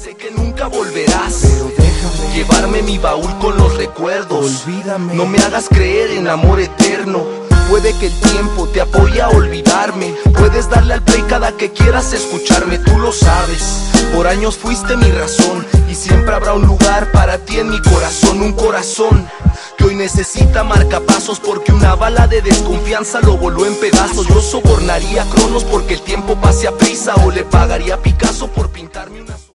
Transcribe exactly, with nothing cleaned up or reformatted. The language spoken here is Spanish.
sé que nunca volverás, pero déjame llevarme mi baúl con los recuerdos. Olvídame. No me hagas creer en amor eterno. Puede que el tiempo te apoye a olvidarme. Puedes darle al play cada que quieras escucharme, tú lo sabes. Por años fuiste mi razón y siempre habrá un lugar para ti en mi corazón. Un corazón que hoy necesita marcapasos porque una bala de desconfianza lo voló en pedazos. Yo sobornaría a Cronos porque el tiempo pase a prisa, o le pagaría a Picasso por pintarme una...